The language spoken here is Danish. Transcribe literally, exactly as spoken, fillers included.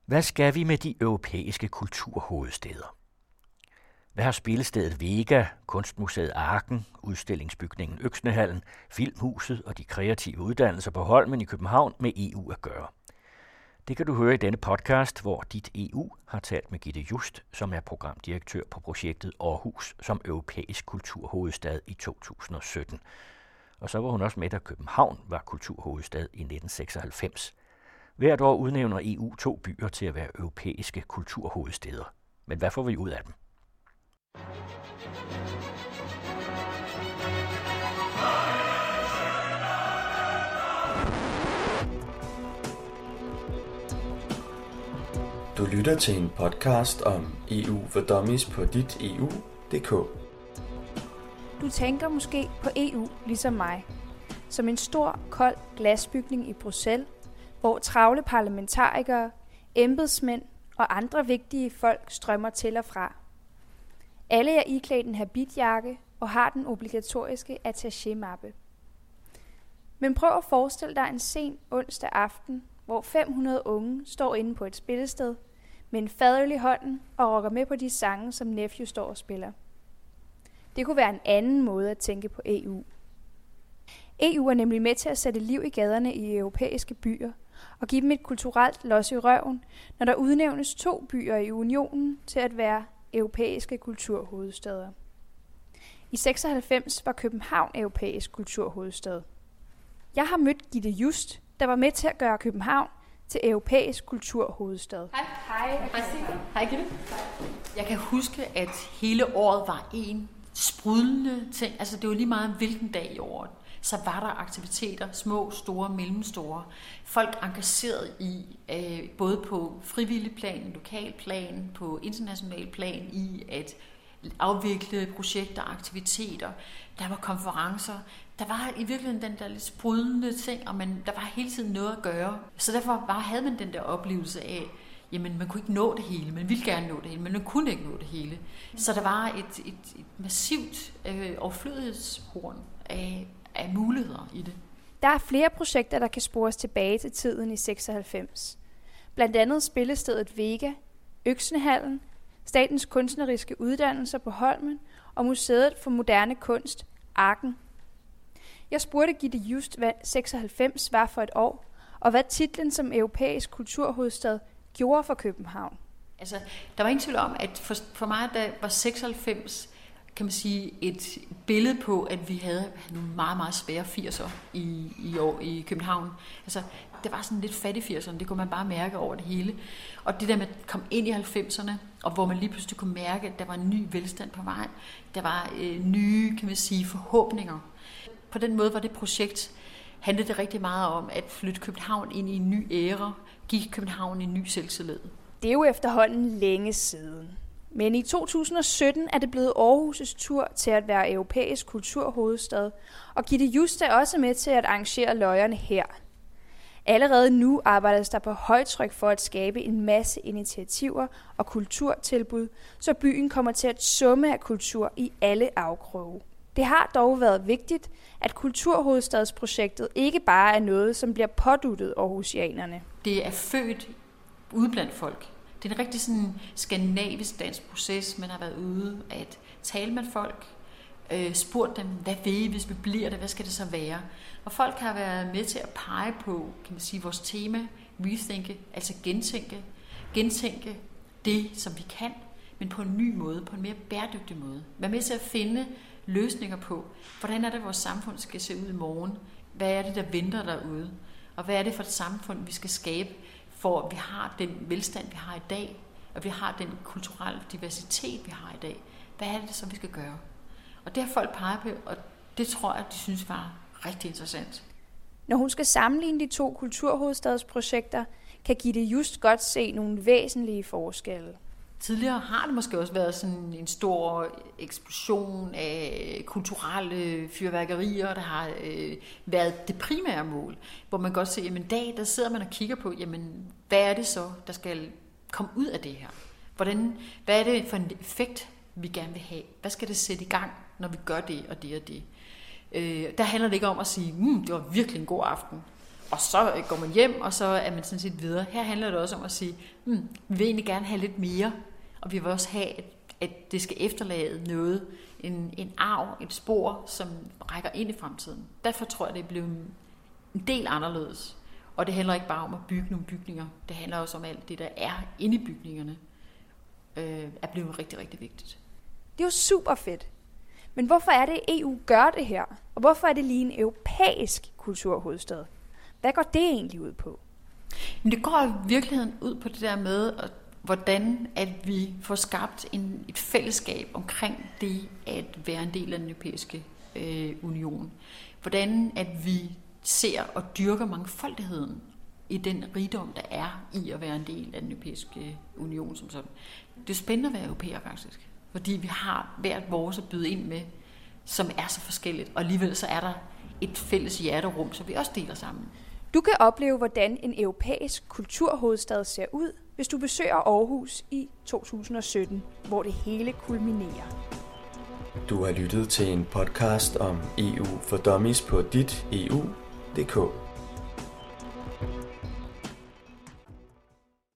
Hvad skal vi med de europæiske kulturhovedstæder? Hvad har spillestedet Vega, Kunstmuseet Arken, udstillingsbygningen Øksnehallen, Filmhuset og de kreative uddannelser på Holmen i København med E U at gøre? Det kan du høre i denne podcast, hvor Dit E U har talt med Gitte Just, som er programdirektør på projektet Aarhus som europæisk kulturhovedstad i to tusind og sytten. Og så var hun også med, da København var kulturhovedstad i nitten seksoghalvfems. Hvert år udnævner E U to byer til at være europæiske kulturhovedstæder. Men hvad får vi ud af dem? Du lytter til en podcast om E U for Dummies på dit E U punktum d k. Du tænker måske på E U ligesom mig, som en stor, kold glasbygning i Bruxelles, hvor travle parlamentarikere, embedsmænd og andre vigtige folk strømmer til og fra. Alle er iklædt en habitjakke og har den obligatoriske attaché-mappe. Men prøv at forestille dig en sen onsdag aften, hvor fem hundrede unge står inde på et spillested med en fadøl i hånden og rocker med på de sange, som Nephew står og spiller. Det kunne være en anden måde at tænke på E U. E U er nemlig med til at sætte liv i gaderne i europæiske byer og give dem et kulturelt los i røven, når der udnævnes to byer i unionen til at være europæiske kulturhovedstæder. I seksoghalvfems var København europæisk kulturhovedstad. Jeg har mødt Gitte Just, der var med til at gøre København til europæisk kulturhovedstad. Hej. Hej. Hej, Gitte. Jeg kan huske, at hele året var en sprudlende ting. Altså, det var lige meget hvilken dag i året. Så var der aktiviteter, små, store, mellemstore. Folk engageret i, øh, både på frivillig plan, lokal plan, på international plan, i at afvikle projekter og aktiviteter. Der var konferencer. Der var i virkeligheden den der lidt sprudlende ting, og man, der var hele tiden noget at gøre. Så derfor bare havde man den der oplevelse af, jamen man kunne ikke nå det hele, man ville gerne nå det hele, men man kunne ikke nå det hele. Så der var et, et, et massivt øh, overflødighedshorn af, af muligheder i det. Der er flere projekter, der kan spores tilbage til tiden i seksoghalvfems. Blandt andet spillestedet Vega, Øksnehallen, Statens Kunstneriske Uddannelser på Holmen og Museet for Moderne Kunst, Arken. Jeg spurgte Gitte Just, hvad seksoghalvfems var for et år, og hvad titlen som europæisk kulturhovedstad gjorde for København. Altså, der var ingen tvivl om, at for, for mig der var seksoghalvfems, kan man sige, et billede på, at vi havde nogle meget, meget svære firser i, i, år, i København. Altså, det var sådan lidt fattig firserne, det kunne man bare mærke over det hele. Og det der med at komme ind i halvfemserne, og hvor man lige pludselig kunne mærke, at der var en ny velstand på vej. Der var øh, nye, kan man sige, forhåbninger. På den måde var det projekt, handlede det rigtig meget om at flytte København ind i en ny æra, give København en ny selvtillid. Det er jo efterhånden længe siden. Men i to tusind og sytten er det blevet Aarhus' tur til at være europæisk kulturhovedstad, og Gitte Just er også med til at arrangere løjerne her. Allerede nu arbejdes der på højtryk for at skabe en masse initiativer og kulturtilbud, så byen kommer til at summe af kultur i alle afkroge. Det har dog været vigtigt, at kulturhovedstadsprojektet ikke bare er noget, som bliver påduttet aarhusianerne. Det er født ude blandt folk. Det er en rigtig sådan skandinavisk dansk proces, man har været ude at tale med folk, øh, spurgt dem, hvad vil I, hvis vi bliver det, hvad skal det så være? Og folk har været med til at pege på, kan man sige, vores tema, rethinke, altså gentænke, gentænke det, som vi kan, men på en ny måde, på en mere bæredygtig måde. Vær med til at finde løsninger på, hvordan er det, vores samfund skal se ud i morgen? Hvad er det, der venter derude? Og hvad er det for et samfund, vi skal skabe, for at vi har den velstand, vi har i dag, og vi har den kulturelle diversitet, vi har i dag? Hvad er det, som vi skal gøre? Og det har folk peget på, og det tror jeg, de synes var rigtig interessant. Når hun skal sammenligne de to kulturhovedstadsprojekter, kan Gitte Just godt se nogle væsentlige forskelle. Tidligere har det måske også været sådan en stor eksplosion af kulturelle fyrværkerier, der har øh, været det primære mål, hvor man godt ser, jamen dag, der sidder man og kigger på, jamen hvad er det så, der skal komme ud af det her? Hvordan, hvad er det for en effekt, vi gerne vil have? Hvad skal det sætte i gang, når vi gør det og det og det? Øh, der handler det ikke om at sige, mm, det var virkelig en god aften, og så går man hjem, og så er man sådan set videre. Her handler det også om at sige, hmm, vi vil egentlig gerne have lidt mere, og vi vil også have, at, at det skal efterlade noget, en, en arv, et spor, som rækker ind i fremtiden. Derfor tror jeg, det er blevet en del anderledes. Og det handler ikke bare om at bygge nogle bygninger. Det handler også om alt det, der er inde i bygningerne, øh, er blevet rigtig, rigtig vigtigt. Det er jo super fedt. Men hvorfor er det, at E U gør det her? Og hvorfor er det lige en europæisk kulturhovedstad? Hvad går det egentlig ud på? Men det går i virkeligheden ud på det der med, at, hvordan at vi får skabt en, et fællesskab omkring det at være en del af den europæiske øh, union. Hvordan at vi ser og dyrker mangfoldigheden i den rigdom, der er i at være en del af den europæiske union som sådan. Det er spændende at være europæer faktisk, fordi vi har hvert vores at byde ind med, som er så forskelligt, og alligevel så er der et fælles hjerterum, så vi også deler sammen. Du kan opleve, hvordan en europæisk kulturhovedstad ser ud, hvis du besøger Aarhus i to tusind og sytten, hvor det hele kulminerer. Du har lyttet til en podcast om E U for Dummies på dit E U punktum d k.